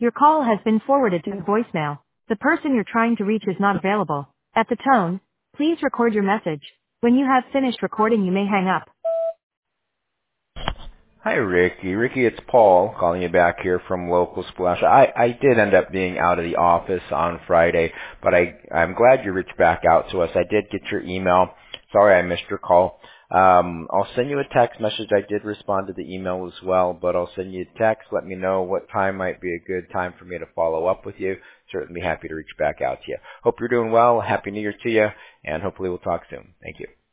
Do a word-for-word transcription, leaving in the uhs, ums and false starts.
Your call has been forwarded to voicemail. The person you're trying to reach is not available. At the tone, please record your message. When you have finished recording, you may hang up. Hi, Ricky. Ricky, it's Paul calling you back here from Local Splash. I, I did end up being out of the office on Friday, but I, I'm glad you reached back out to us. I did get your email. Sorry I missed your call. Um, I'll send you a text message. I did respond to the email as well, but I'll send you a text. Let me know what time might be a good time for me to follow up with you. Certainly happy to reach back out to you. Hope you're doing well. Happy New Year to you, and hopefully we'll talk soon. Thank you.